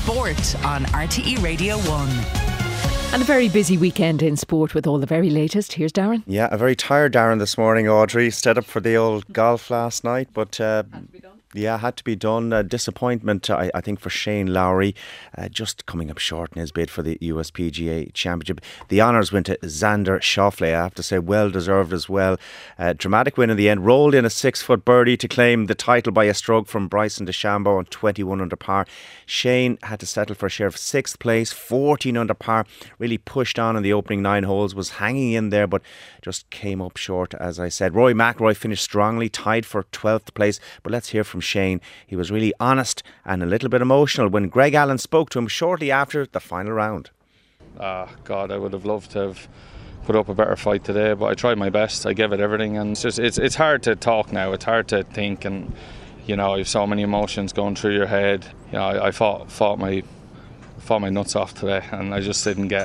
Sport on RTE Radio 1. And a very busy weekend in sport with all the very latest. Here's Darren. Yeah, a very tired Darren this morning, Audrey. Stayed up for the old golf last night, but had to be done. Disappointment, I think, for Shane Lowry, just coming up short in his bid for the USPGA Championship. The honours went to Xander Schauffele, I have to say, well deserved as well. Dramatic win in the end. Rolled in a 6-foot birdie to claim the title by a stroke from Bryson DeChambeau on 21 under par. Shane had to settle for a share of 6th place, 14 under par. Really pushed on in the opening 9 holes, was hanging in there, but just came up short, as I said. Rory McIlroy finished strongly, tied for 12th place, but let's hear from Shane. He was really honest and a little bit emotional when Greg Allen spoke to him shortly after the final round. God, I would have loved to have put up a better fight today, but I tried my best. I gave it everything, and it's hard to talk now. It's hard to think, and you have so many emotions going through your head. I fought my nuts off today, and I just didn't get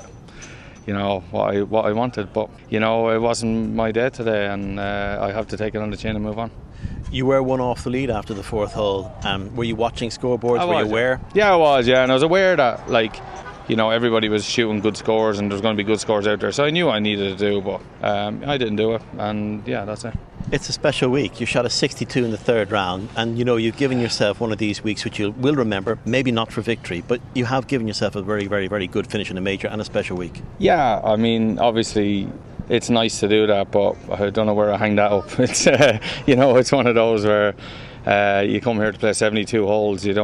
what I wanted, but it wasn't my day today, and I have to take it on the chin and move on. You were one off the lead after the 4th hole. Were you watching scoreboards? Were you aware? Yeah, I was, and I was aware that everybody was shooting good scores and there's going to be good scores out there, so I knew I needed to do, but I didn't do it, and that's it. It's a special week. You shot a 62 in the 3rd round, and you've given yourself one of these weeks which you will remember, maybe not for victory, but you have given yourself a very, very, very good finish in a major and a special week. Yeah, I mean, obviously it's nice to do that, but I don't know where I hang that up. It's it's one of those where you come here to play 72 holes, you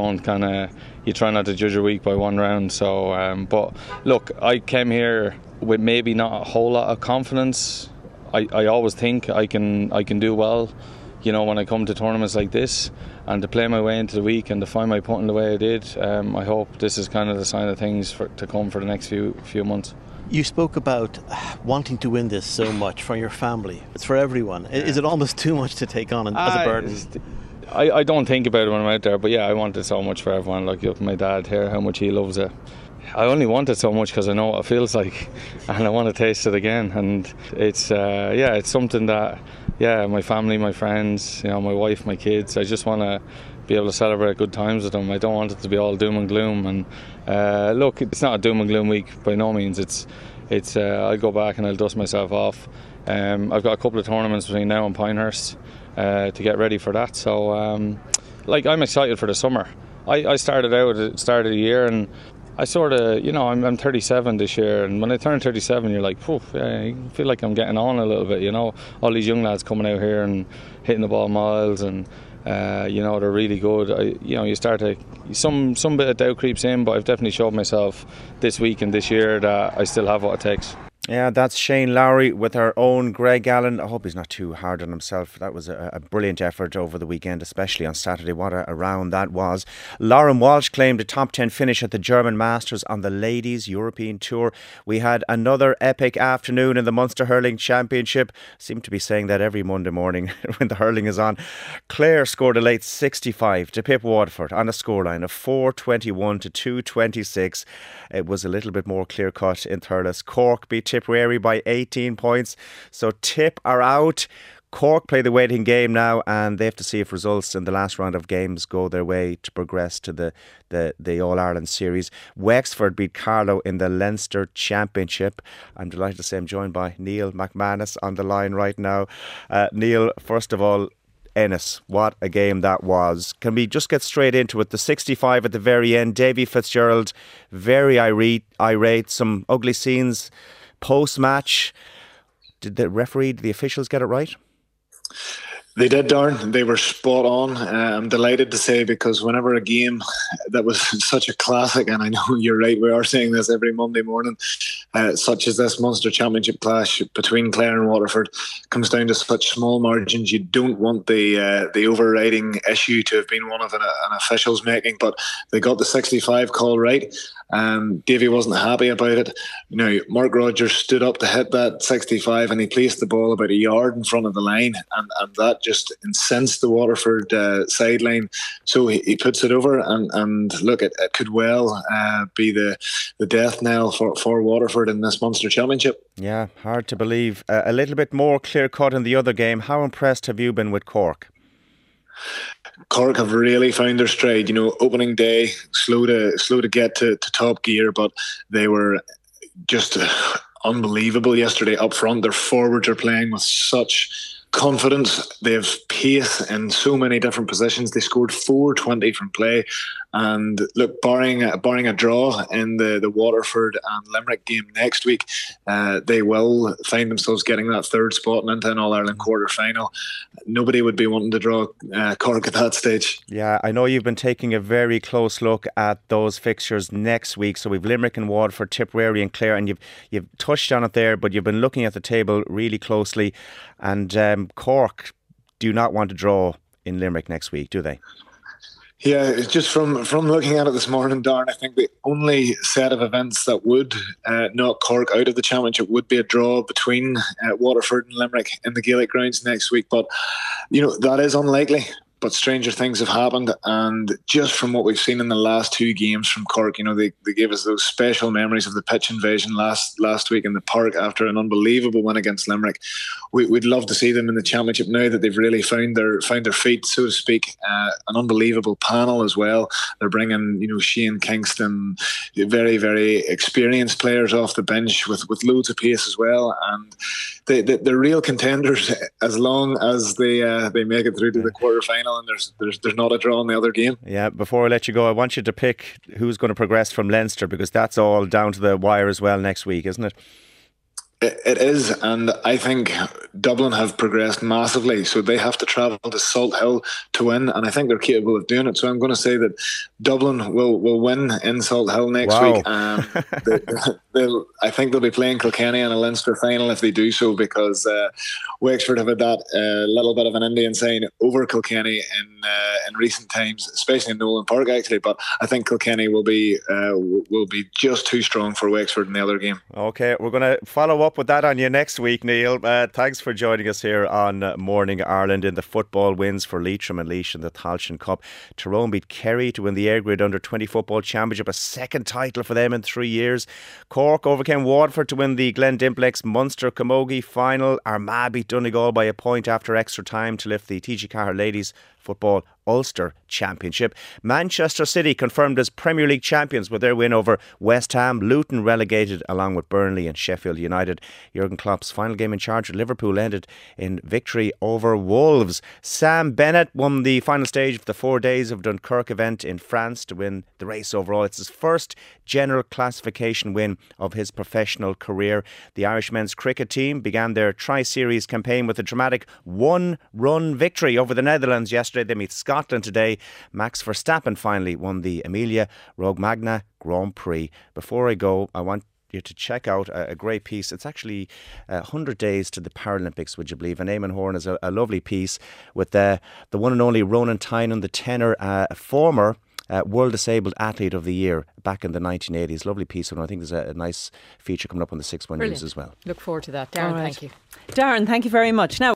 try not to judge your week by one round. So, but look, I came here with maybe not a whole lot of confidence. I always think I can do well, when I come to tournaments like this, and to play my way into the week and to find my putting the way I did. I hope this is kind of the sign of things to come for the next few months. You spoke about wanting to win this so much for your family. It's for everyone. Yeah. Is it almost too much to take on as a burden? I don't think about it when I'm out there, but yeah, I want it so much for everyone. Like, look, my dad here, how much he loves it. I only want it so much because I know what it feels like, and I want to taste it again. And it's it's something that my family, my friends, my wife, my kids, I just want to be able to celebrate good times with them. I don't want it to be all doom and gloom. And look, it's not a doom and gloom week by no means. It's I'll go back and I'll dust myself off. I've got a couple of tournaments between now and Pinehurst to get ready for that. So I'm excited for the summer. I started out at the start of the year, and I sort of, I'm 37 this year, and when I turn 37, you're like, I feel like I'm getting on a little bit, all these young lads coming out here and hitting the ball miles, and they're really good. You start to, some bit of doubt creeps in, but I've definitely showed myself this week and this year that I still have what it takes. Yeah, that's Shane Lowry with our own Greg Allen. I hope he's not too hard on himself. That was a brilliant effort over the weekend, especially on Saturday. What a round that was. Lauren Walsh claimed a top 10 finish at the German Masters on the Ladies European Tour. We had another epic afternoon in the Munster Hurling Championship. Seem to be saying that every Monday morning when the hurling is on. Clare scored a late 65 to pip Waterford on a scoreline of 421 to 226. It was a little bit more clear-cut in Thurles. Cork beat Tipperary by 18 points. So Tip are out. Cork play the waiting game now, and they have to see if results in the last round of games go their way to progress to the All-Ireland series. Wexford beat Carlow in the Leinster Championship. I'm delighted to say I'm joined by Neil McManus on the line right now. Neil, first of all, Ennis, what a game that was. Can we just get straight into it? The 65 at the very end, Davy Fitzgerald, very irate, some ugly scenes post-match. Did the officials get it right? They did, Darren. They were spot on. I'm delighted to say, because whenever a game that was such a classic, and I know you're right, we are saying this every Monday morning, such as this Munster Championship clash between Clare and Waterford comes down to such small margins, you don't want the overriding issue to have been one of an official's making, but they got the 65 call right. Davy wasn't happy about it. Mark Rogers stood up to hit that 65, and he placed the ball about a yard in front of the line, and that just incensed the Waterford sideline. So he puts it over, and look, it could well be the death knell for Waterford in this Munster Championship. Yeah, hard to believe. A little bit more clear cut in the other game. How impressed have you been with Cork? Cork have really found their stride. You know, opening day, slow to get to top gear, but they were just unbelievable yesterday up front. Their forwards are playing with such confidence. They have pace in so many different positions. They scored 420 from play. And look, barring a draw in the Waterford and Limerick game next week, they will find themselves getting that third spot and into an All-Ireland quarter-final. Nobody would be wanting to draw Cork at that stage. Yeah, I know you've been taking a very close look at those fixtures next week. So we've Limerick and Waterford, Tipperary and Clare, and you've touched on it there, but you've been looking at the table really closely. And Cork do not want to draw in Limerick next week, do they? Yeah, it's just from looking at it this morning, Darren, I think the only set of events that would knock Cork out of the championship would be a draw between Waterford and Limerick in the Gaelic grounds next week. But, you know, that is unlikely. But stranger things have happened, and just from what we've seen in the last two games from Cork, you know, they gave us those special memories of the pitch invasion last week in the park after an unbelievable win against Limerick. We'd love to see them in the championship now that they've really found their feet, so to speak. An unbelievable panel as well. They're bringing, you know, Shane Kingston, very, very experienced players off the bench with loads of pace as well, and they're real contenders as long as they make it through to the quarter final. And there's not a draw in the other game. Yeah, before I let you go, I want you to pick who's going to progress from Leinster, because that's all down to the wire as well next week, isn't it? It is, and I think Dublin have progressed massively, so they have to travel to Salt Hill to win, and I think they're capable of doing it. So I'm going to say that Dublin will win in Salt Hill next week. I think they'll be playing Kilkenny in a Leinster final if they do so, because Wexford have had that little bit of an Indian sign over Kilkenny in recent times, especially in Nolan Park actually. But I think Kilkenny will be just too strong for Wexford in the other game. Okay, we're going to follow up with that on you next week, Neil. Thanks for joining us here on Morning Ireland. In the football, wins for Leitrim and Laois in the Tailteann Cup. Tyrone beat Kerry to win the Airgrid Under-20 Football Championship, a second title for them in 3 years. Cork overcame Waterford to win the Glendimplex Munster Camogie final. Armagh beat Donegal by a point after extra time to lift the TG Ceathair Ladies Football Ulster Championship. Manchester City confirmed as Premier League champions with their win over West Ham. Luton relegated along with Burnley and Sheffield United. Jurgen Klopp's final game in charge at Liverpool ended in victory over Wolves. Sam Bennett won the final stage of the 4 days of Dunkirk event in France to win the race overall. It's his first general classification win of his professional career. The Irish men's cricket team began their Tri-Series campaign with a dramatic one-run victory over the Netherlands yesterday. They meet Scotland today. Max Verstappen finally won the Emilia Romagna Grand Prix. Before I go, I want you to check out a great piece. It's actually 100 days to the Paralympics, would you believe? And Eamon Horn is a lovely piece with the one and only Ronan Tynan, the tenor, former World Disabled Athlete of the Year back in the 1980s. Lovely piece, and I think there's a nice feature coming up on the 6 1 News as well. Look forward to that. Darren, right. thank you. Darren, thank you very much. Now,